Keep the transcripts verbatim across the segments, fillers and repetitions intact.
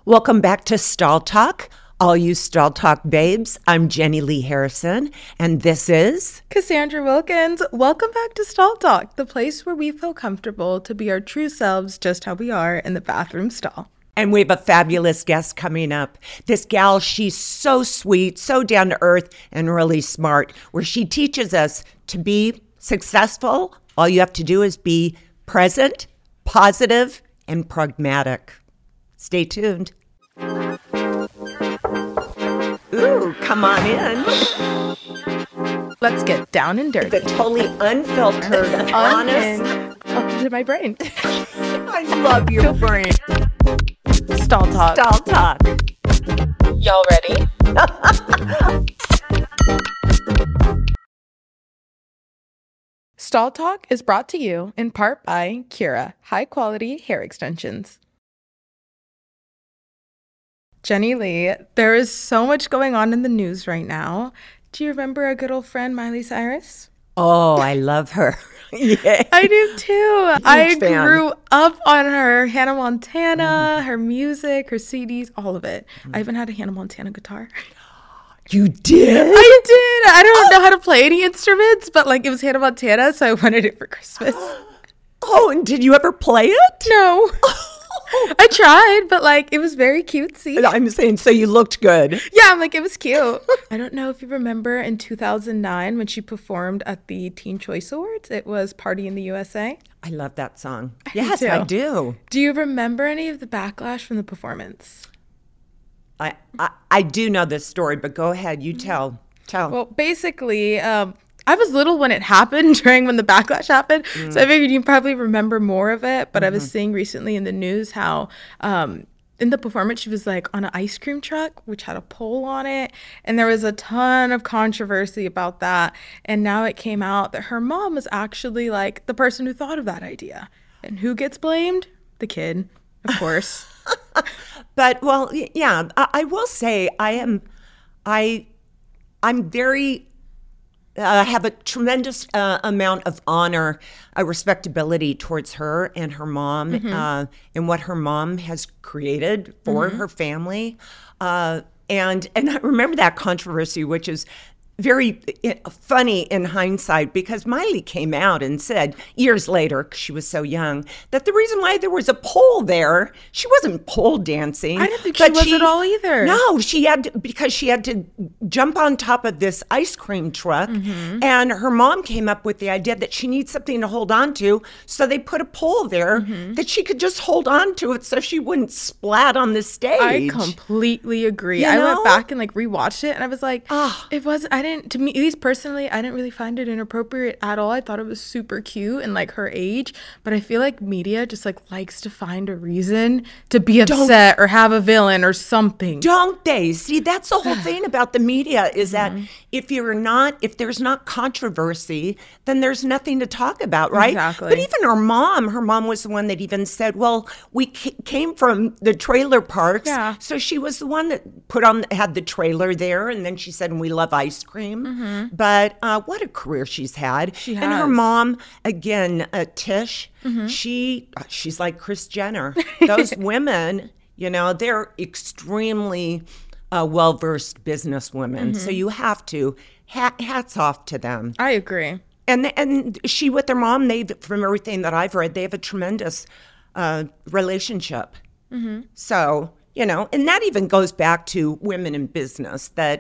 Welcome back to Stall Talk, all you Stall Talk babes. I'm Jenny Lee Harrison, and this is Cassandra Wilkins. Welcome back to Stall Talk, the place where we feel comfortable to be our true selves just how we are in the bathroom stall. And we have a fabulous guest coming up. This gal, she's so sweet, so down to earth, and really smart, where she teaches us to be successful. All you have to do is be present, positive, and pragmatic. Stay tuned. Ooh, come on in. Let's get down and dirty. The totally unfiltered, honest. Up to my brain. I love your brain. Stall Talk. Stall Talk. Y'all ready? Stall Talk is brought to you in part by Cura, high quality hair extensions. Jenny Lee, there is so much going on in the news right now. Do you remember our good old friend Miley Cyrus? Oh, I love her. Yeah. I do too. Huge I fan. grew up on her Hannah Montana, mm. her music, her C Ds, all of it. Mm. I even had a Hannah Montana guitar. You did? I did. I don't know how to play any instruments, but like it was Hannah Montana, so I wanted it for Christmas. Oh, and did you ever play it? No. I tried, but like it was very cutesy. I'm saying, so you looked good. Yeah, I'm like, it was cute. I don't know if you remember in two thousand nine when she performed at the Teen Choice Awards. It was Party in the U S A. I love that song. Yes, I do. Do you remember any of the backlash from the performance? I, I, I do know this story, but go ahead. You tell. Tell. Well, basically, um, I was little when it happened, during when the backlash happened. Mm. So I figured you probably remember more of it. But mm-hmm. I was seeing recently in the news how um, in the performance, she was like on an ice cream truck, which had a pole on it. And there was a ton of controversy about that. And now it came out that her mom was actually like the person who thought of that idea. And who gets blamed? The kid, of course. But, well, yeah, I, I will say I am, I, I'm very... I uh, have a tremendous uh, amount of honor, uh, respectability towards her and her mom, mm-hmm. uh, and what her mom has created for mm-hmm. her family. Uh, and and I remember that controversy, which is very funny in hindsight, because Miley came out and said years later, because she was so young, that the reason why there was a pole there, she wasn't pole dancing. I didn't think she was she, at all either. No, she had to, because she had to jump on top of this ice cream truck, mm-hmm. and her mom came up with the idea that she needs something to hold on to, so they put a pole there mm-hmm. that she could just hold on to it so she wouldn't splat on the stage. I completely agree. You I know? went back and like rewatched it, and I was like, oh. it wasn't, I didn't, to me, at least personally, I didn't really find it inappropriate at all. I thought it was super cute and like her age, but I feel like media just like likes to find a reason to be upset don't, or have a villain or something. Don't they? See, that's the whole thing about the media is that mm-hmm. if you're not, if there's not controversy, then there's nothing to talk about, right? Exactly. But even her mom, her mom was the one that even said, well, we c- came from the trailer parks. Yeah. So she was the one that put on, had the trailer there. And then she said, and we love ice cream. Mm-hmm. But uh, what a career she's had. She has. And her mom, again, uh, Tish, mm-hmm. she she's like Kris Jenner. Those women, you know, they're extremely uh, well-versed businesswomen. Mm-hmm. So you have to, hat, hats off to them. I agree. And and she with their mom, they from everything that I've read, they have a tremendous uh, relationship. Mm-hmm. So... You know, and that even goes back to women in business that,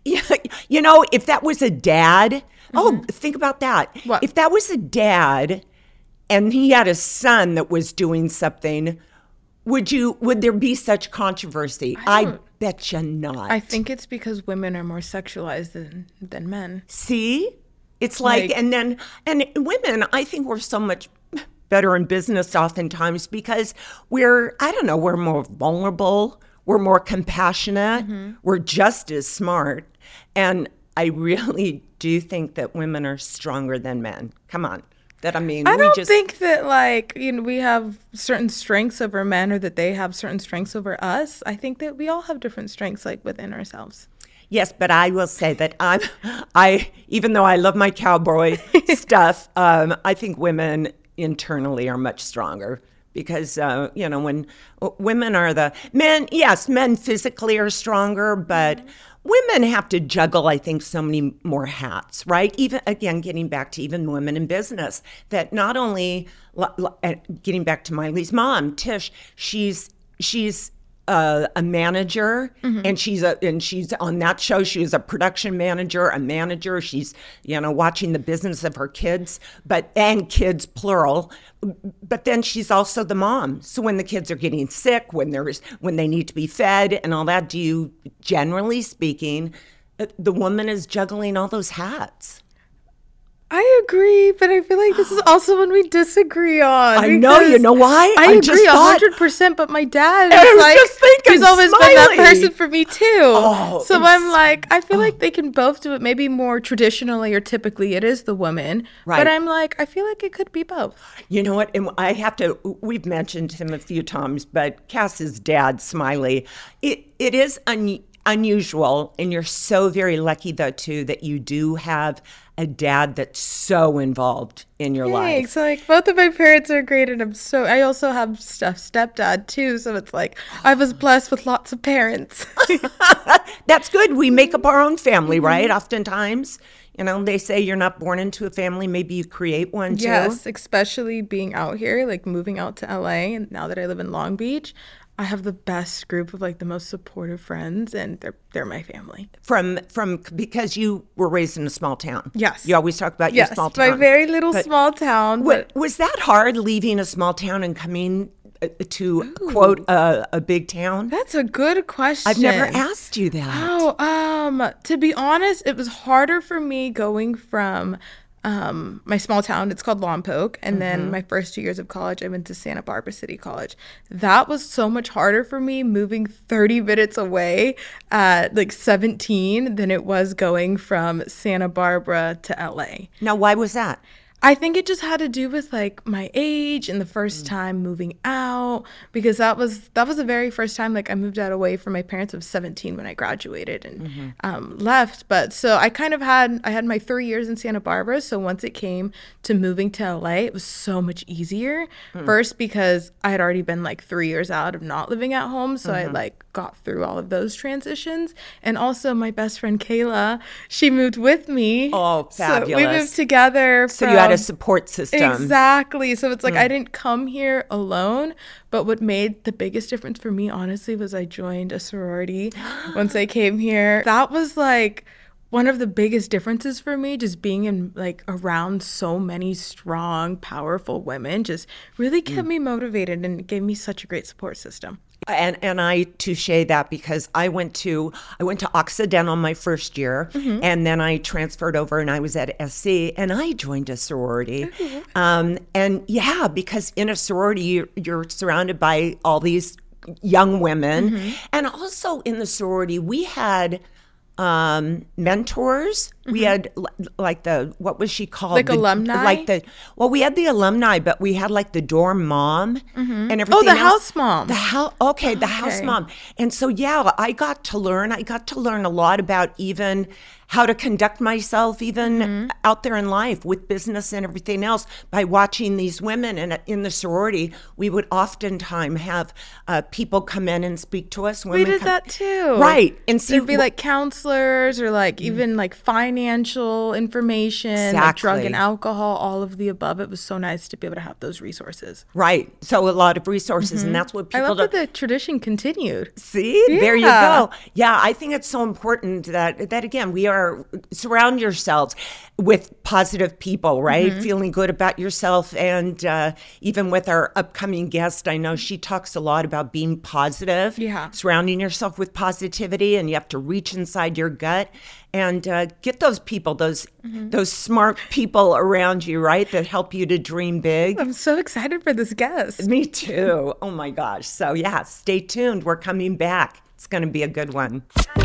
you know, if that was a dad, mm-hmm. oh, think about that. What? If that was a dad and he had a son that was doing something, would you, would there be such controversy? I, I bet you not. I think it's because women are more sexualized than, than men. See? It's like, like, and then, and women, I think we're so much better in business oftentimes because we're, I don't know, we're more vulnerable, we're more compassionate, mm-hmm. we're just as smart. And I really do think that women are stronger than men. Come on. That I mean, I we don't just think that like, you know, we have certain strengths over men or that they have certain strengths over us. I think that we all have different strengths like within ourselves. Yes, but I will say that I'm, I, even though I love my cowboy stuff, um, I think women internally are much stronger because, uh, you know, when women are the men, yes, men physically are stronger, but women have to juggle, I think, so many more hats, right? Even, again, getting back to even women in business, that not only, getting back to Miley's mom, Tish, she's, she's, Uh, a manager, mm-hmm. and she's a and she's on that show. She is a production manager, a manager. She's you know watching the business of her kids, but and kids plural. But then she's also the mom. So when the kids are getting sick, when there's when they need to be fed, and all that, do you generally speaking, the woman is juggling all those hats? I agree, but I feel like this is also one we disagree on. I know, you know why? I, I agree a hundred percent, but my dad is I was like, just thinking, he's always Smiley. been that person for me too. Oh, so I'm like, I feel oh. like they can both do it. Maybe more traditionally or typically it is the woman, right. But I'm like, I feel like it could be both. You know what? And I have to. We've mentioned him a few times, but Cass's dad, Smiley, it it is un, unusual, and you're so very lucky though too that you do have a dad that's so involved in your Thanks. life. Like both of my parents are great, and I'm so. I also have stuff stepdad too, so it's like I was blessed with lots of parents. That's good. We make up our own family, mm-hmm. right? Oftentimes, you know, they say you're not born into a family. Maybe you create one too. Yes, especially being out here, like moving out to L A, and now that I live in Long Beach. I have the best group of like the most supportive friends, and they're they're my family. From from because you were raised in a small town. Yes, you always talk about yes, your small town. my very little but small town. But was that hard leaving a small town and coming to Ooh. quote a, a big town? That's a good question. I've never asked you that. Oh, um, to be honest, it was harder for me going from. Um, my small town, it's called Lompoc. And mm-hmm. then my first two years of college, I went to Santa Barbara City College. That was so much harder for me moving thirty minutes away at like seventeen than it was going from Santa Barbara to L A. Now, why was that? I think it just had to do with like my age and the first mm. time moving out, because that was that was the very first time like I moved out away from my parents. I was seventeen when I graduated and mm-hmm. um, left. But so I kind of had I had my three years in Santa Barbara. So once it came to moving to L A, it was so much easier. Mm. First, because I had already been like three years out of not living at home, so mm-hmm. I like got through all of those transitions. And also my best friend Kayla, she moved with me. Oh, fabulous! So we moved together. So from, you had a support system. Exactly. So it's like mm. I didn't come here alone, but what made the biggest difference for me, honestly, was I joined a sorority once I came here. That was like one of the biggest differences for me, just being in like around so many strong, powerful women, just really kept mm. me motivated and gave me such a great support system. And and I touche that because I went to I went to Occidental my first year, mm-hmm. and then I transferred over and I was at S C and I joined a sorority. Mm-hmm. Um, and yeah, because in a sorority you're, you're surrounded by all these young women, mm-hmm. and also in the sorority we had um, mentors. Mm-hmm. We had like the, what was she called? Like the, alumni? Like the, well, we had the alumni, but we had like the dorm mom mm-hmm. and everything Oh, the else. house mom. The house, okay, the okay. house mom. And so, yeah, I got to learn, I got to learn a lot about even how to conduct myself even mm-hmm. out there in life with business and everything else by watching these women. And in the sorority, we would oftentimes have uh, people come in and speak to us. Women we did come, that too. Right. And see, there'd be like counselors or like mm-hmm. even like financial information, exactly. like drug and alcohol, all of the above. It was so nice to be able to have those resources. Right. So a lot of resources, mm-hmm. and that's what people I love do. that the tradition continued. See, yeah. there you go. Yeah, I think it's so important that, that again, we are, surround yourselves with positive people, right? Mm-hmm. Feeling good about yourself. And uh, even with our upcoming guest, I know she talks a lot about being positive, yeah. surrounding yourself with positivity, and you have to reach inside your gut and uh, get those people, those mm-hmm. those smart people around you, right, that help you to dream big. I'm so excited for this guest. Me too. Oh my gosh. So yeah, stay tuned. We're coming back. It's going to be a good one.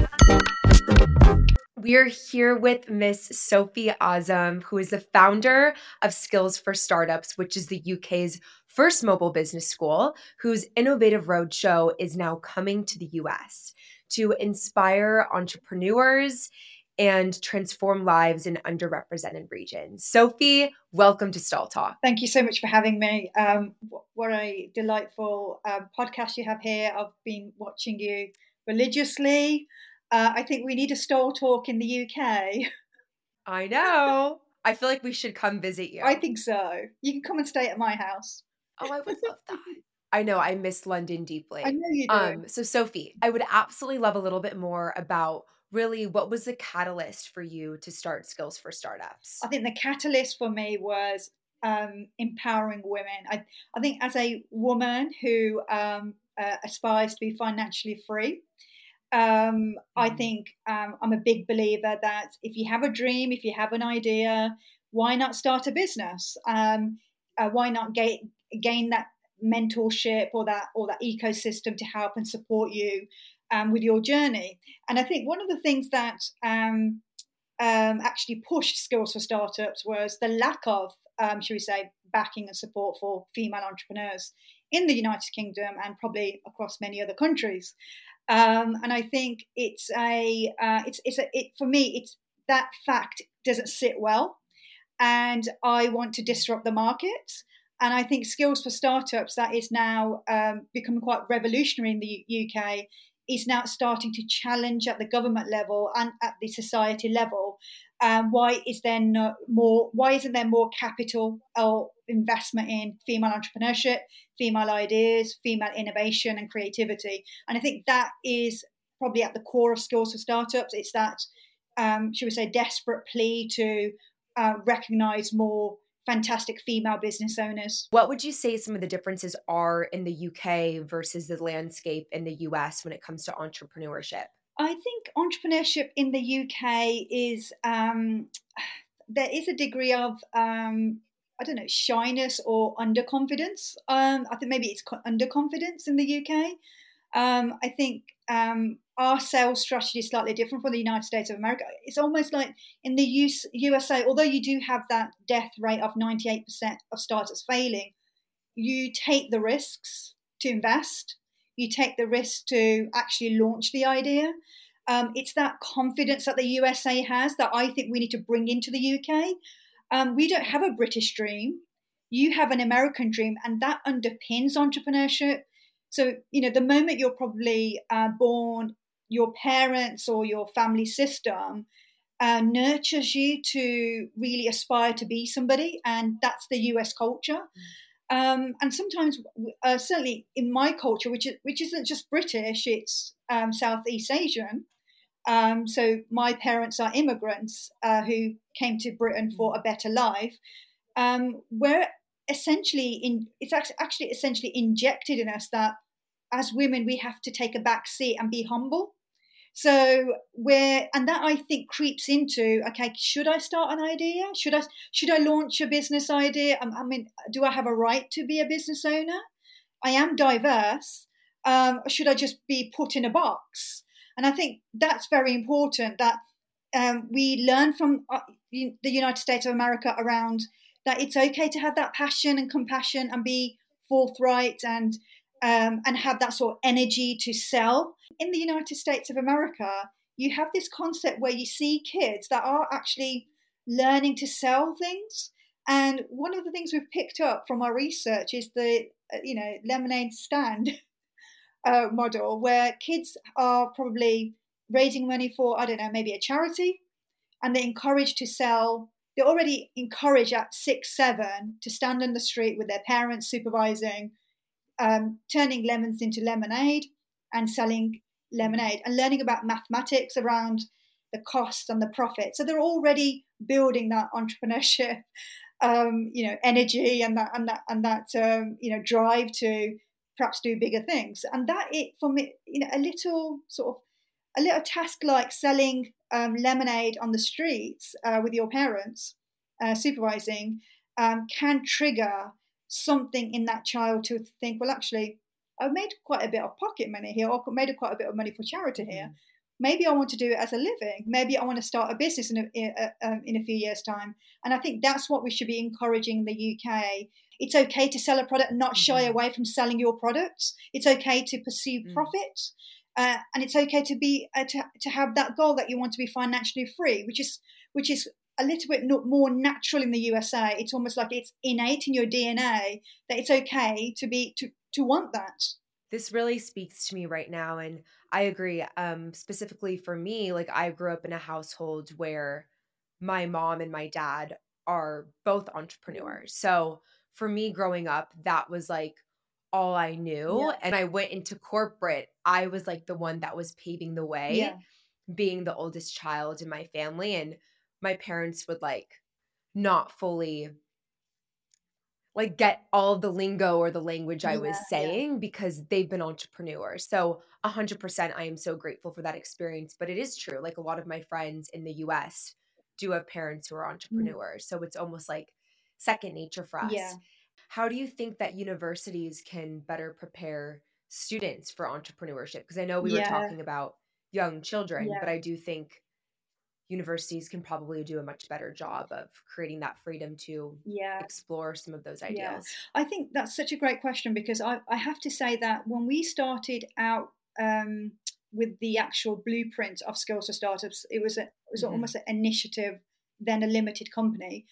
We're here with Miss Sophie Azam, who is the founder of Skills for Startups, which is the U K's first mobile business school, whose innovative roadshow is now coming to the U S to inspire entrepreneurs and transform lives in underrepresented regions. Sophie, welcome to Stall Talk. Thank you so much for having me. Um, what a delightful um, podcast you have here. I've been watching you religiously. Uh, I think we need a Stall Talk in the U K. I know. I feel like we should come visit you. I think so. You can come and stay at my house. Oh, I would love that. I know. I miss London deeply. I know you do. Um, so, Sophie, I would absolutely love a little bit more about really what was the catalyst for you to start Skills for Startups? I think the catalyst for me was um, empowering women. I, I think as a woman who um, uh, aspires to be financially free, um, I think um, I'm a big believer that if you have a dream, if you have an idea, why not start a business? Um, uh, why not gain, gain that mentorship or that or that ecosystem to help and support you um, with your journey? And I think one of the things that um, um, actually pushed Skills for Startups was the lack of, um, should we say, backing and support for female entrepreneurs in the United Kingdom and probably across many other countries. Um, and I think it's a, uh, it's it's a, it for me, it's that fact doesn't sit well, and I want to disrupt the market. And I think Skills for Startups, that is now um, becoming quite revolutionary in the U K, is now starting to challenge at the government level and at the society level. Um, why is there no more? Why isn't there more capital or investment in female entrepreneurship, female ideas, female innovation and creativity? And I think that is probably at the core of Skills for Startups. It's that, um, should we say, desperate plea to uh, recognise more fantastic female business owners. What would you say some of the differences are in the U K versus the landscape in the U S when it comes to entrepreneurship? I think entrepreneurship in the U K is, um, there is a degree of, um, I don't know, shyness or underconfidence. Um, I think maybe it's underconfidence in the U K. Um, I think um, our sales strategy is slightly different from the United States of America. It's almost like in the U S A, although you do have that death rate of ninety-eight percent of startups failing, you take the risks to invest. You take the risk to actually launch the idea. Um, it's that confidence that the U S A has that I think we need to bring into the U K. Um, we don't have a British dream. You have an American dream, and that underpins entrepreneurship. So, you know, the moment you're probably uh, born, your parents or your family system uh, nurtures you to really aspire to be somebody, and that's the U S culture. Mm. Um, and sometimes, uh, certainly in my culture, which is, which isn't just British, it's um, Southeast Asian. Um, so my parents are immigrants uh, who came to Britain for a better life. Um, we're essentially in, it's actually essentially injected in us that as women, we have to take a back seat and be humble. So we're, and that I think creeps into, okay, should I start an idea? Should I, should I launch a business idea? I, I mean, do I have a right to be a business owner? I am diverse. Um, or should I just be put in a box? And I think that's very important that um, we learn from uh, the United States of America around that it's okay to have that passion and compassion and be forthright and um, and have that sort of energy to sell. In the United States of America, you have this concept where you see kids that are actually learning to sell things. And one of the things we've picked up from our research is the, uh, you know, lemonade stand uh, model, where kids are probably raising money for, I don't know, maybe a charity, and they're encouraged to sell. They're already encouraged at six, seven to stand on the street with their parents supervising, um, turning lemons into lemonade and selling lemonade and learning about mathematics around the costs and the profit. So they're already building that entrepreneurship, um, you know, energy and that and that and that um, you know, drive to perhaps do bigger things. And that it for me, you know, a little sort of a little task like selling um, lemonade on the streets uh, with your parents uh, supervising um, can trigger something in that child to think, well, actually, I've made quite a bit of pocket money here, or made quite a bit of money for charity here. Mm. maybe I want to do it as a living. Maybe I want to start a business in a, in a, um, in a few years' time. And I think that's what we should be encouraging in the U K. It's okay to sell a product and not shy Mm-hmm. away from selling your products. It's okay to pursue Mm. profit. Uh, and it's okay to be uh, to, to have that goal that you want to be financially free, which is which is a little bit not more natural in the U S A. It's almost like it's innate in your D N A that it's okay to be to to want that. This really speaks to me right now, and I agree. Um, specifically for me, like I grew up in a household where my mom and my dad are both entrepreneurs. So for me growing up, that was like all I knew. Yeah. And I went into corporate. I was like the one that was paving the way, Yeah. being the oldest child in my family. And my parents would like not fully like get all the lingo or the language I was Yeah, yeah. saying because they've been entrepreneurs. So a hundred percent, I am so grateful for that experience. But it is true. Like a lot of my friends in the U S do have parents who are entrepreneurs. So it's almost like second nature for us. Yeah. How do you think that universities can better prepare students for entrepreneurship? Because I know we were Yeah. talking about young children, Yeah. but I do think universities can probably do a much better job of creating that freedom to Yeah. explore some of those Yeah. ideals. I think that's such a great question because I, I have to say that when we started out um, with the actual blueprint of Skills for Startups, it was a, it was Mhm. almost an initiative, then a limited company.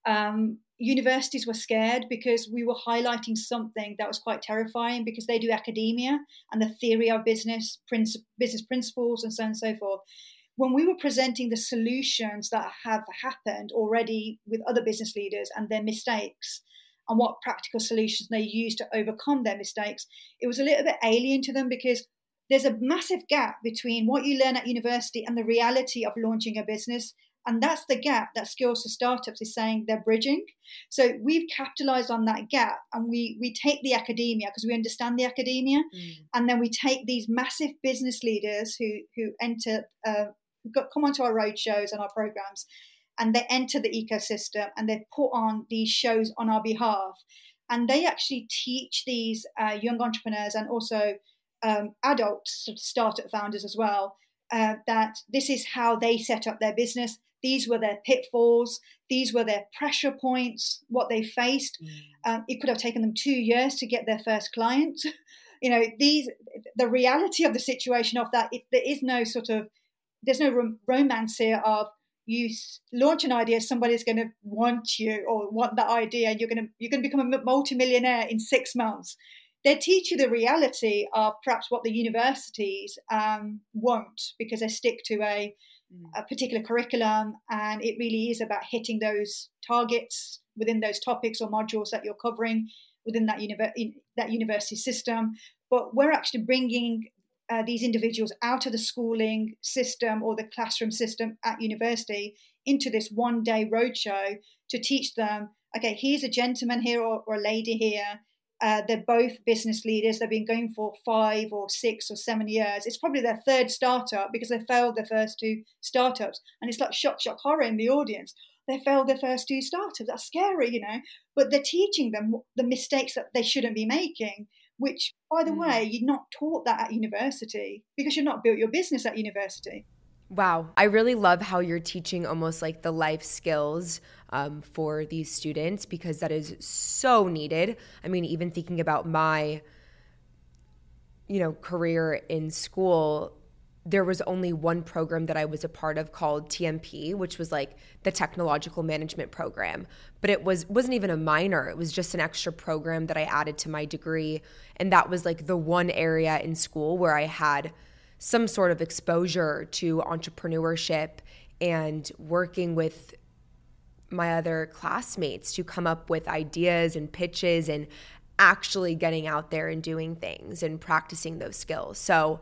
Um, universities were scared because we were highlighting something that was quite terrifying because they do academia and the theory of business, princi- business principles, and so on and so forth. When we were presenting the solutions that have happened already with other business leaders and their mistakes and what practical solutions they use to overcome their mistakes, it was a little bit alien to them because there's a massive gap between what you learn at university and the reality of launching a business. And that's the gap that Skills for Startups is saying they're bridging. So we've capitalized on that gap and we, we take the academia because we understand the academia. Mm. And then we take these massive business leaders who, who enter, uh, who got, come onto our road shows and our programs, and they enter the ecosystem and they put on these shows on our behalf. And they actually teach these uh, young entrepreneurs and also um, adult startup founders as well, uh, that this is how they set up their business. These were their pitfalls. These were their pressure points, what they faced. Mm. Um, it could have taken them two years to get their first client. You know, these the reality of the situation of that, it, there is no sort of, there's no rom- romance here of you launch an idea, somebody's going to want you or want that idea, and you're going to you're going to become a multimillionaire in six months. They teach you the reality of perhaps what the universities um, won't, because they stick to a, a particular curriculum, and it really is about hitting those targets within those topics or modules that you're covering within that, univer- that university system. But we're actually bringing uh, these individuals out of the schooling system or the classroom system at university into this one-day roadshow to teach them, okay, here's a gentleman here or, or a lady here. Uh, they're both business leaders. They've been going for five or six or seven years. It's probably their third startup because they failed their first two startups. And it's like shock, shock, horror in the audience. They failed their first two startups. That's scary, you know. But they're teaching them the mistakes that they shouldn't be making, which, by the Mm. way, you're not taught that at university because you've not built your business at university. Wow. I really love how you're teaching almost like the life skills um, for these students, because that is so needed. I mean, even thinking about my, you know, career in school, there was only one program that I was a part of called T M P, which was like the technological management program. But it was, wasn't even a minor. It was just an extra program that I added to my degree. And that was like the one area in school where I had some sort of exposure to entrepreneurship and working with my other classmates to come up with ideas and pitches and actually getting out there and doing things and practicing those skills. So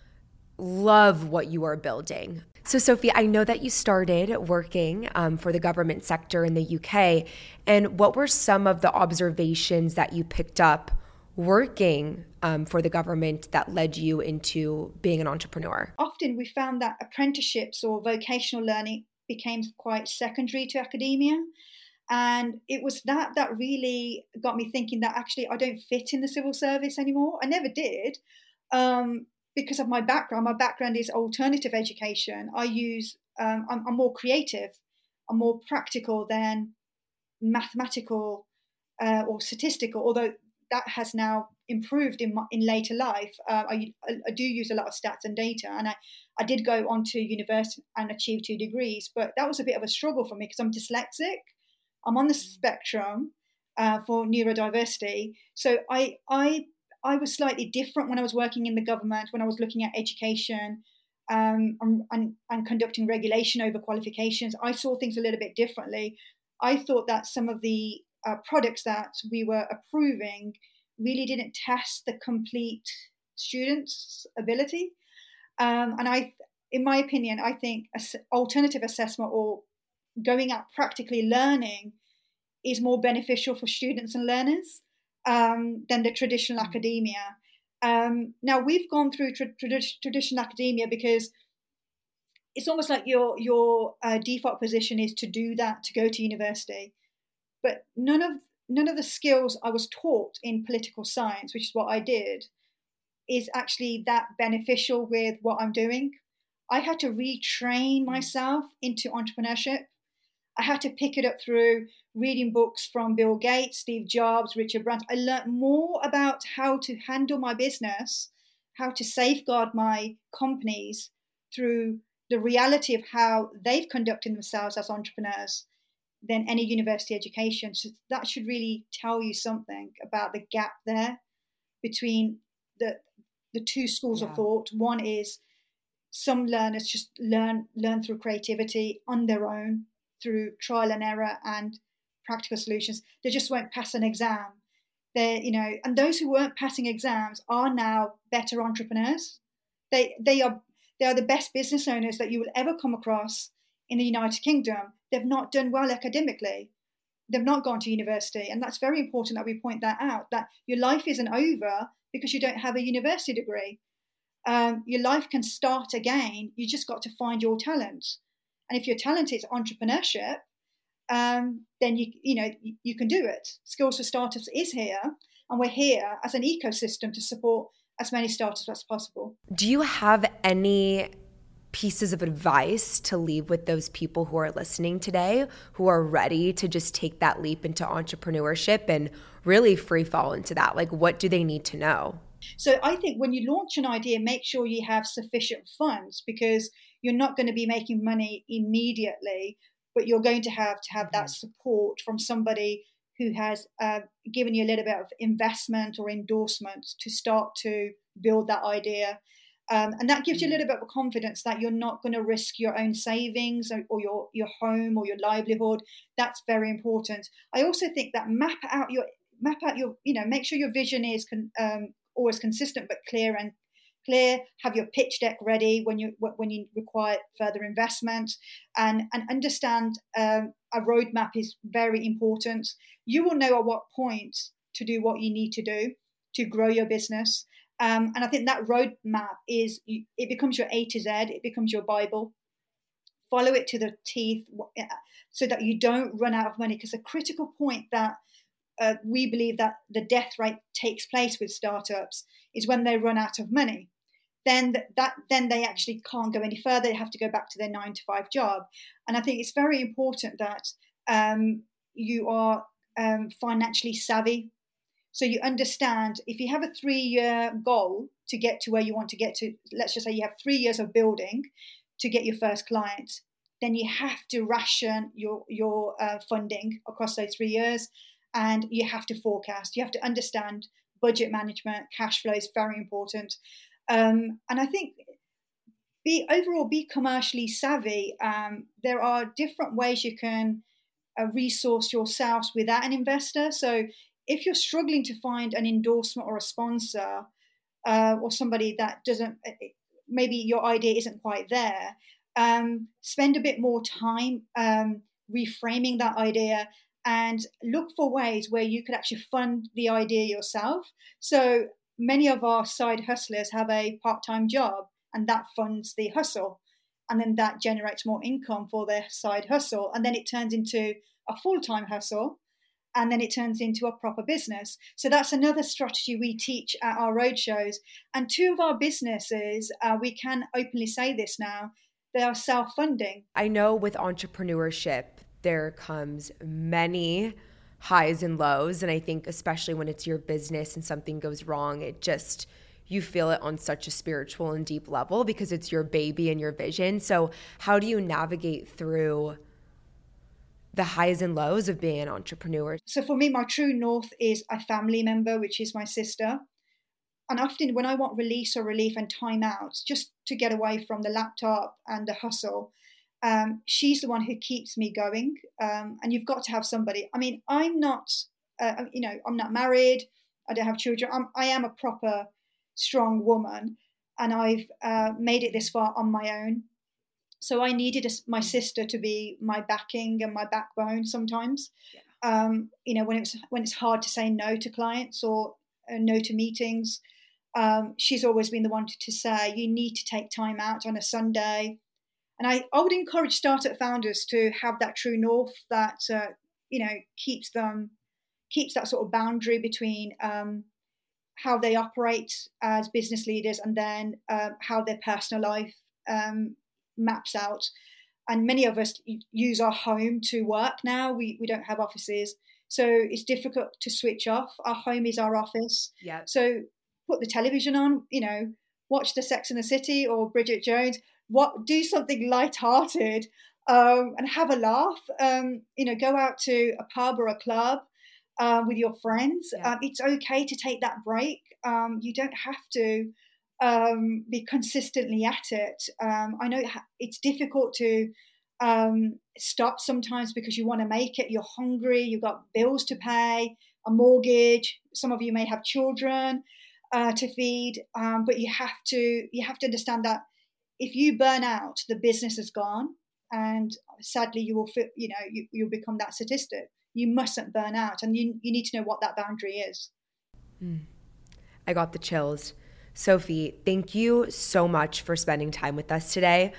love what you are building. So Sophie, I know that you started working um, for the government sector in the U K. And what were some of the observations that you picked up working um, for the government that led you into being an entrepreneur? Often we found that apprenticeships or vocational learning became quite secondary to academia. And it was that that really got me thinking that actually I don't fit in the civil service anymore. I never did. Um, because of my background, my background is alternative education. I use, um, I'm, I'm more creative, I'm more practical than mathematical uh, or statistical, although that has now improved in my, in later life. Uh, I, I do use a lot of stats and data, and I, I did go on to university and achieve two degrees, but that was a bit of a struggle for me because I'm dyslexic. I'm on the spectrum uh, for neurodiversity. So I, I, I was slightly different when I was working in the government, when I was looking at education um, and, and, and conducting regulation over qualifications. I saw things a little bit differently. I thought that some of the uh, products that we were approving really didn't test the complete student's ability. Um, and I, in my opinion, I think alternative assessment or going out practically learning is more beneficial for students and learners um, than the traditional mm-hmm. academia. Um, now, we've gone through tra- tra- traditional academia because it's almost like your your uh, default position is to do that, to go to university. But none of none of the skills I was taught in political science, which is what I did, is actually that beneficial with what I'm doing. I had to retrain myself into entrepreneurship. I had to pick it up through reading books from Bill Gates, Steve Jobs, Richard Branson. I learned more about how to handle my business, how to safeguard my companies through the reality of how they've conducted themselves as entrepreneurs than any university education. So that should really tell you something about the gap there between the the two schools yeah. of thought. One is some learners just learn learn through creativity on their own, through trial and error and practical solutions. They just won't pass an exam. They, you know, and those who weren't passing exams are now better entrepreneurs. They they are they are the best business owners that you will ever come across in the United Kingdom. They've not done well academically. They've not gone to university. And that's very important that we point that out, that your life isn't over because you don't have a university degree. Um, your life can start again. You just got to find your talent. And if your talent is entrepreneurship, um, then you you know you, you can do it. Skills for Startups is here, and we're here as an ecosystem to support as many startups as possible. Do you have any pieces of advice to leave with those people who are listening today, who are ready to just take that leap into entrepreneurship and really free fall into that? Like, what do they need to know? So I think when you launch an idea, make sure you have sufficient funds, because you're not going to be making money immediately, but you're going to have to have that support from somebody who has uh, given you a little bit of investment or endorsement to start to build that idea. Um, and that gives you a little bit of confidence that you're not going to risk your own savings or, or your, your home or your livelihood. That's very important. I also think that map out your, map out your, you know, make sure your vision is con, um, always consistent but clear and clear. Have your pitch deck ready when you when you require further investment, and and understand um, a roadmap is very important. You will know at what point to do what you need to do to grow your business, um, and I think that roadmap is it becomes your A to Z. It becomes your Bible. Follow it to the teeth so that you don't run out of money. Because a critical point that Uh, we believe that the death rate takes place with startups is when they run out of money. Then th- that then they actually can't go any further. They have to go back to their nine to five job. And I think it's very important that um, you are um, financially savvy. So you understand if you have a three-year goal to get to where you want to get to, let's just say you have three years of building to get your first client, then you have to ration your, your uh, funding across those three years. And you have to forecast. You have to understand budget management, cash flow is very important. Um, and I think be overall be commercially savvy. Um, there are different ways you can uh, resource yourselves without an investor. So if you're struggling to find an endorsement or a sponsor uh, or somebody that doesn't, maybe your idea isn't quite there, um, spend a bit more time um, reframing that idea. And look for ways where you could actually fund the idea yourself. So many of our side hustlers have a part-time job, and that funds the hustle. And then that generates more income for their side hustle. And then it turns into a full-time hustle. and then it turns into a proper business. So that's another strategy we teach at our roadshows. And two of our businesses, uh, we can openly say this now, they are self-funding. I know with entrepreneurship, there comes many highs and lows. And I think especially when it's your business and something goes wrong, it just, you feel it on such a spiritual and deep level because it's your baby and your vision. So how do you navigate through the highs and lows of being an entrepreneur? So for me, my true north is a family member, which is my sister. And often when I want release or relief and time out, just to get away from the laptop and the hustle, um, she's the one who keeps me going. Um, and you've got to have somebody. I mean, I'm not, uh, you know, I'm not married. I don't have children. I'm, I am a proper strong woman, and I've uh, made it this far on my own. So I needed a, my sister to be my backing and my backbone sometimes. Yeah. Um, you know, when it's when it's hard to say no to clients or uh, no to meetings, um, she's always been the one to, to say, you need to take time out on a Sunday. And I, I would encourage startup founders to have that true north that, uh, you know, keeps them, keeps that sort of boundary between um, how they operate as business leaders and then uh, how their personal life um, maps out. And many of us use our home to work now. We we don't have offices, so it's difficult to switch off. Our home is our office. Yeah. So put the television on, you know, watch the Sex and the City or Bridget Jones. What do something lighthearted um, and have a laugh. Um, you know, go out to a pub or a club uh, with your friends. Yeah. Um, it's okay to take that break. Um, you don't have to um, be consistently at it. Um, I know it's difficult to um, stop sometimes because you want to make it. You're hungry. You've got bills to pay, a mortgage. Some of you may have children uh, to feed, um, but you have to you have to understand that if you burn out, the business is gone, and sadly, you will fit, you know you, you'll become that statistic. You mustn't burn out, and you you need to know what that boundary is. Mm. I got the chills. Sophie, thank you so much for spending time with us today.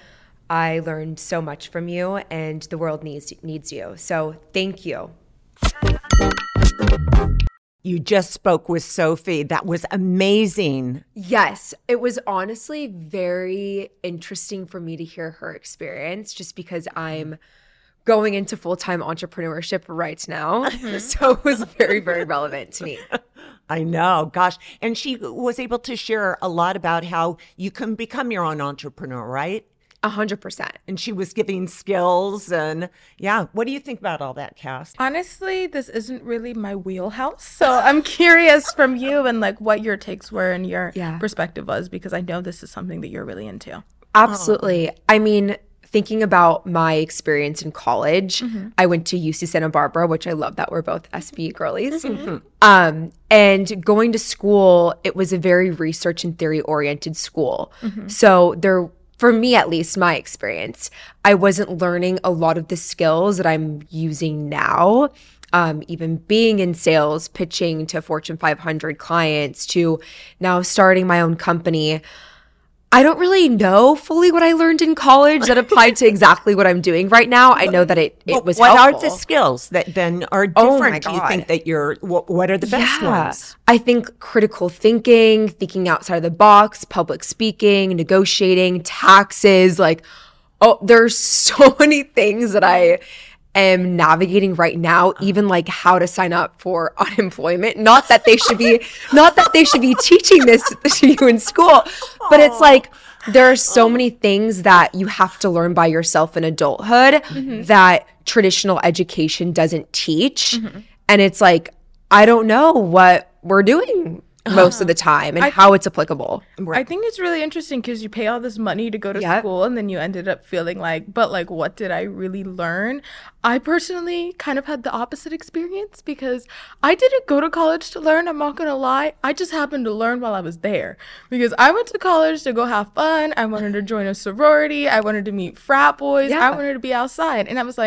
I learned so much from you, and the world needs needs you. So thank you. You just spoke with Sophie. That was amazing. Yes, it was honestly very interesting for me to hear her experience just because I'm going into full-time entrepreneurship right now. Mm-hmm. So it was very, very relevant to me. I know, gosh. And she was able to share a lot about how you can become your own entrepreneur, right? A hundred percent. And she was giving skills and yeah. What do you think about all that, Cass? Honestly, this isn't really my wheelhouse. So I'm curious from you and like what your takes were and your yeah. perspective was, because I know this is something that you're really into. Absolutely. Oh. I mean, thinking about my experience in college, mm-hmm. I went to U C Santa Barbara, which I love that we're both S B girlies. Mm-hmm. Um, and going to school, it was a very research and theory oriented school. Mm-hmm. So there, for me at least, my experience, I wasn't learning a lot of the skills that I'm using now. Um, even being in sales, pitching to Fortune five hundred clients, to now starting my own company. I don't really know fully what I learned in college that applied to exactly what I'm doing right now. I know that it, it well, was what helpful. What are the skills that then are Oh different? my Do you God. think that you're, what, what are the best yeah. ones? I think critical thinking, thinking outside of the box, public speaking, negotiating, taxes, like, oh, there's so many things that I am navigating right now, even like how to sign up for unemployment. Not that they should be, not that they should be teaching this to you in school, but it's like, there are so many things that you have to learn by yourself in adulthood mm-hmm. that traditional education doesn't teach. Mm-hmm. And it's like, I don't know what we're doing most of the time and I how it's applicable. I think it's really interesting because you pay all this money to go to yep. school and then you ended up feeling like, but like, what did I really learn? I personally kind of had the opposite experience because I didn't go to college to learn. I'm not going to lie. I just happened to learn while I was there because I went to college to go have fun. I wanted to join a sorority. I wanted to meet frat boys. Yeah. I wanted to be outside. And I was like,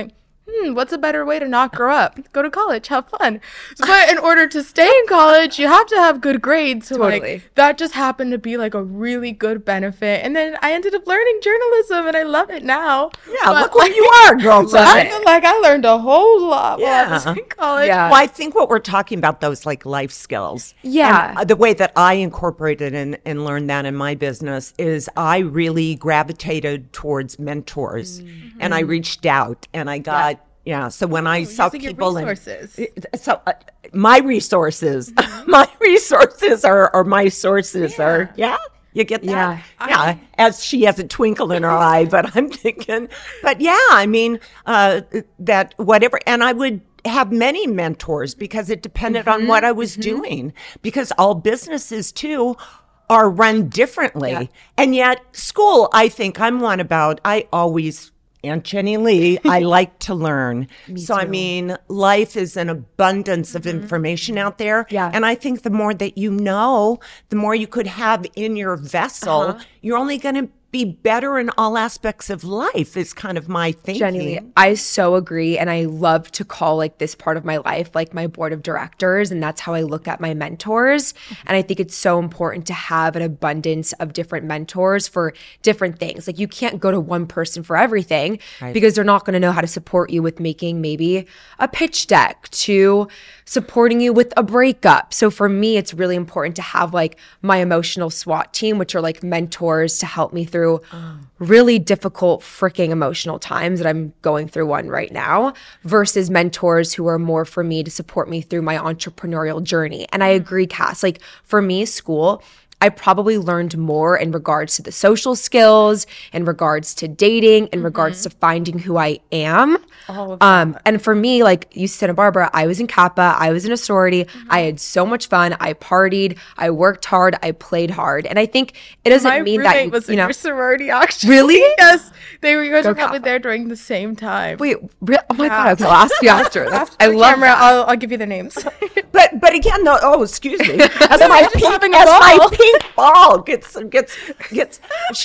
hmm, what's a better way to not grow up? Go to college, have fun. But in order to stay in college, you have to have good grades. So Totally. like that just happened to be like a really good benefit. And then I ended up learning journalism and I love it now. Yeah, But, look where like, you are, I girlfriend. feel like I learned a whole lot while I was Yeah. in college. Yeah. Well, I think what we're talking about, those like life skills. Yeah. And, uh, the way that I incorporated and, and learned that in my business is I really gravitated towards mentors Mm-hmm. and I reached out and I got, yeah. So when I saw using your people, and- resources. so uh, my resources, my resources are, are my sources are, yeah. You get that? Yeah. Yeah. As she has a twinkle in her eye, but I'm thinking, but yeah, I mean, uh, that whatever. And I would have many mentors because it depended on what I was doing, because all businesses too are run differently. Yeah. And yet school, I think I'm one about, I always, Aunt Jenny Lee, I like to learn. So, I mean, life is an abundance of information out there. Yeah. And I think the more that you know, the more you could have in your vessel, Uh-huh. you're only going to be better in all aspects of life is kind of my thinking. Jenny, I so agree. And I love to call like this part of my life, like my board of directors. And that's how I look at my mentors. And I think it's so important to have an abundance of different mentors for different things. Like you can't go to one person for everything because they're not going to know how to support you with making maybe a pitch deck, to supporting you with a breakup. So for me, it's really important to have like my emotional SWAT team, which are like mentors to help me through really difficult freaking emotional times that I'm going through one right now, versus mentors who are more for me to support me through my entrepreneurial journey. And I agree, Cass, like for me, school, I probably learned more in regards to the social skills, in regards to dating, in regards to finding who I am. All of Um, and for me, like you said, Santa Barbara, I was in Kappa, I was in a sorority, I had so much fun, I partied, I worked hard, I played hard. And I think it doesn't My mean roommate that, you, was you in know, your sorority, actually. Really? Yes. They were, you guys were probably Kappa. there during the same time. wait, re- oh my God, okay, I'll ask you after. That's, I The love camera, that. I'll, I'll give you the names. But but again, though, oh, excuse me. As No, my you're just pink, having a as my ball. pink ball gets gets gets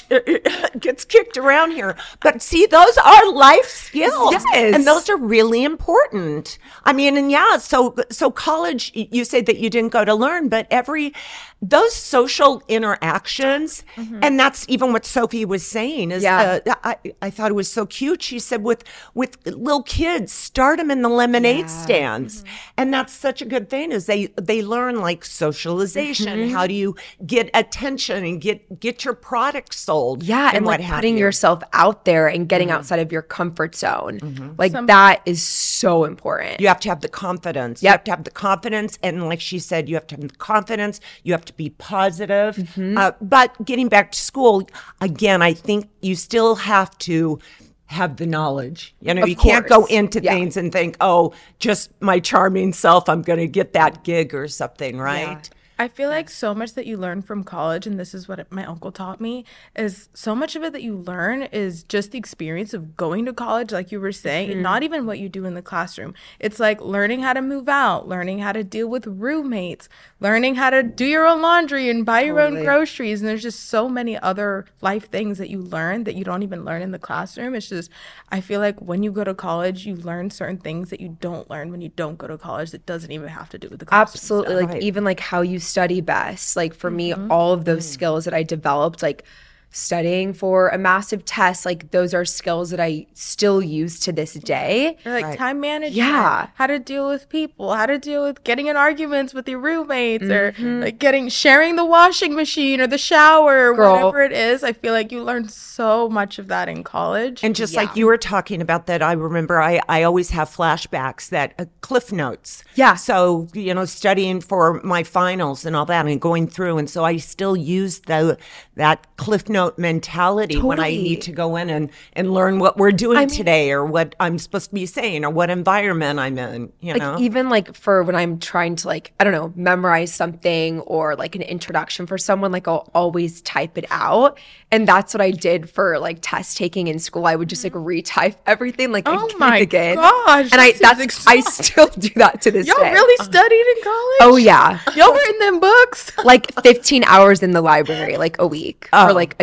gets kicked around here. But see, those are life skills, Yes. and those are really important. I mean, and yeah, so so college. y- You say that you didn't go to learn, but every those social interactions, and that's even what Sophie was saying. Is Yeah. uh, I I thought it was so cute. She said with with little kids, start them in the lemonade stands, and that's such a good thing. Is they they learn like socialization. How do you get attention and get get your product sold? Yeah, and, what like have putting you. yourself out there and getting outside of your comfort zone. Like that is so important. You have to have the confidence. You Yep. have to have the confidence. And like she said, you have to have the confidence. You have to be positive. Mm-hmm. Uh, but getting back to school, again, I think you still have to have the knowledge. You know, Of you can't go course. into Yeah. things and think, oh, just my charming self, I'm going to get that gig or something, right? I feel like so much that you learn from college, and this is what my uncle taught me, is so much of it that you learn is just the experience of going to college, like you were saying, and not even what you do in the classroom. It's like learning how to move out, learning how to deal with roommates, learning how to do your own laundry and buy your own groceries. And there's just so many other life things that you learn that you don't even learn in the classroom. It's just, I feel like when you go to college, you learn certain things that you don't learn when you don't go to college that doesn't even have to do with the classroom. Absolutely. stuff. Like even like how you study best. Like for me, all of those skills that I developed, like studying for a massive test, like those are skills that I still use to this day. Or like Right. time management, Yeah. how to deal with people, how to deal with getting in arguments with your roommates, or like getting sharing the washing machine or the shower, or Girl. whatever it is. I feel like you learn so much of that in college. And just like you were talking about that, I remember I, I always have flashbacks that uh, Cliff Notes. Yeah. So, you know, studying for my finals and all that and going through. And so I still use the that Cliff Note mentality when I Totally. need to go in and, and learn what we're doing today or what I'm supposed to be saying or what environment I'm in, you Like know? even like for when I'm trying to like, I don't know, memorize something or like an introduction for someone, like I'll always type it out. And that's what I did for like test taking in school. I would just like retype everything like Oh again my and again. gosh, And I that that's seems I still do that to this Y'all day. really studied in college? Oh yeah. Y'all were in them books? Like fifteen hours in the library, like a week for like a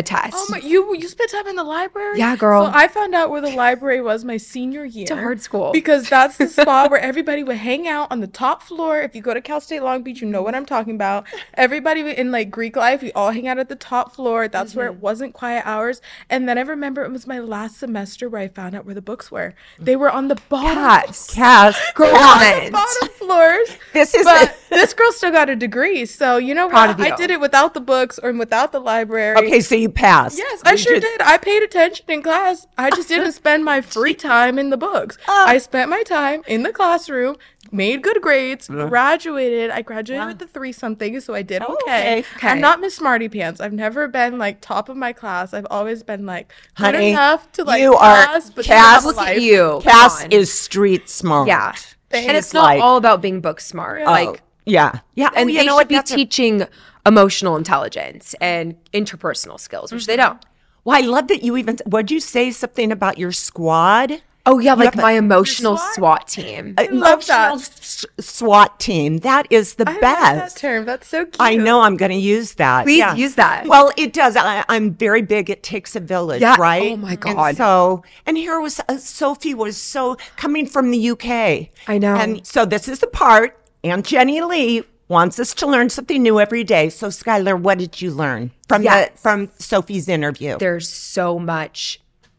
attest. Oh my, you you spent time in the library? Yeah, girl. So I found out where the library was my senior year. It's a hard school. Because that's the spot where everybody would hang out on the top floor. If you go to Cal State Long Beach, you know what I'm talking about. Everybody in like Greek life, we all hang out at the top floor. That's mm-hmm. where it wasn't quiet hours. And then I remember it was my last semester where I found out where the books were. They were on the bottom. Cass, Cass, girl, on the bottom floors. This is but a- this girl still got a degree. So you know Proud what? of you. I did it without the books or without the library. Okay, so you passed. Yes, I You sure did- did. I paid attention in class. I just didn't spend my free time in the books. Oh. I spent my time in the classroom, made good grades, graduated. I graduated Wow. with a three something, so I did Oh, okay. okay, okay. I'm not Miss Smarty Pants. I've never been like top of my class. I've always been like good Honey, enough to like you are- pass, but Cass, not Look life. at you. Cass Come on. is street smart. Yeah. Thanks. And it's She's not like- all about being book smart. Yeah. Like, Oh, yeah, yeah. and oh, you they know should what? be That's a- teaching emotional intelligence and interpersonal skills, which they don't. Well, I love that you even. Would you say something about your squad? Oh yeah, like have a- my emotional SWAT? SWAT team. I love that. Emotional s- SWAT team. That is the I like best. that term. That's so cute. I know I'm going to use that. Please yeah. use that. Well, it does. I, I'm very big. It takes a village, Yeah. right? Oh, my And God. so, and here was uh, Sophie was so coming from the U K. I know. And so this is the part. Aunt Jenny Lee wants us to learn something new every day. So, Skylar, what did you learn from Yes. the from Sophie's interview? There's so much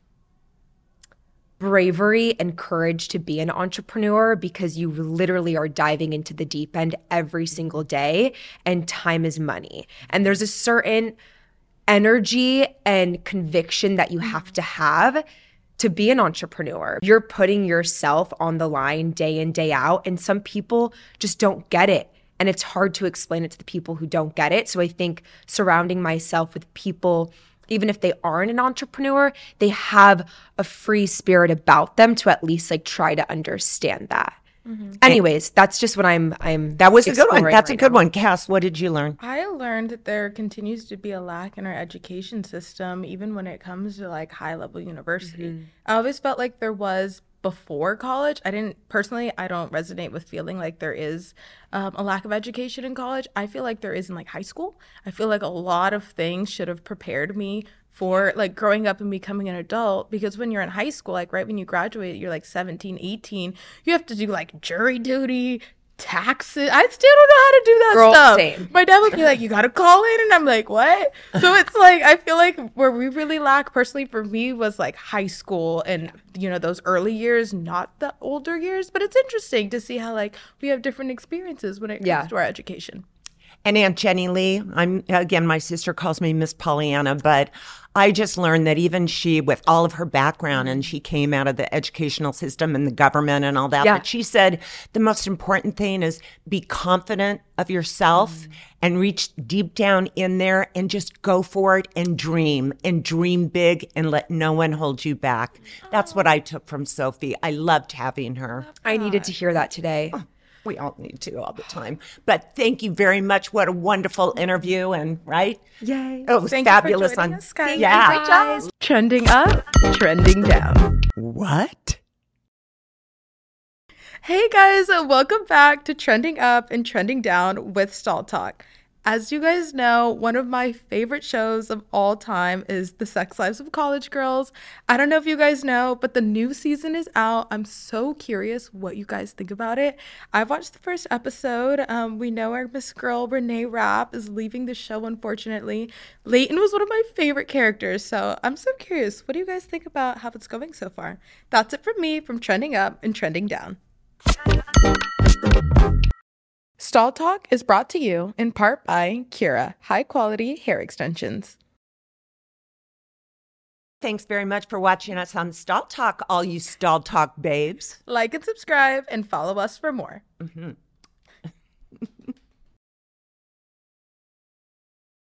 bravery and courage to be an entrepreneur because you literally are diving into the deep end every single day, and time is money. And there's a certain energy and conviction that you have to have to be an entrepreneur. You're putting yourself on the line day in, day out, and some people just don't get it. And it's hard to explain it to the people who don't get it. So I think surrounding myself with people, even if they aren't an entrepreneur, they have a free spirit about them to at least like try to understand that. Mm-hmm. Anyways, that's just what I'm I'm That was a good one. exploring That's a right good now. one. Cass, what did you learn? I learned that there continues to be a lack in our education system, even when it comes to like high level university. Mm-hmm. I always felt like there was before college. I didn't personally, I don't resonate with feeling like there is um, a lack of education in college. I feel like there is in like high school. I feel like a lot of things should have prepared me for like growing up and becoming an adult, because when you're in high school, like right when you graduate, you're like seventeen, eighteen, you have to do like jury duty, taxes. I still don't know how to do that Girl, stuff. same. My dad would be like, you gotta call in, and I'm like, what? So it's like, I feel like where we really lack personally for me was like high school and, you know, those early years, not the older years. But it's interesting to see how like we have different experiences when it comes Yeah. to our education. And Aunt Jenny Lee, I'm again, my sister calls me Miss Pollyanna, but I just learned that even she, with all of her background, and she came out of the educational system and the government and all that, Yeah. but she said the most important thing is be confident of yourself mm. and reach deep down in there and just go for it and dream and dream big and let no one hold you back. That's what I took from Sophie. I loved having her. I needed to hear that today. We all need to all the time. But thank you very much. What a wonderful interview. And right? Yay. It was Thank you for fabulous. joining on us, guys. Yeah. Great job. Trending up, trending down. What? Hey guys, uh, welcome back to Trending Up and Trending Down with Stall Talk. As you guys know, one of my favorite shows of all time is The Sex Lives of College Girls. I don't know if you guys know, but the new season is out. I'm so curious what you guys think about it. I've watched the first episode. Um, we know our Miss Girl, Renee Rapp, is leaving the show, unfortunately. Leighton was one of my favorite characters, so I'm so curious. What do you guys think about how it's going so far? That's it from me from Trending Up and Trending Down. Stall Talk is brought to you in part by Kira, high quality hair extensions. Thanks very much for watching us on Stall Talk, all you Stall Talk babes. Like and subscribe and follow us for more. Mm-hmm.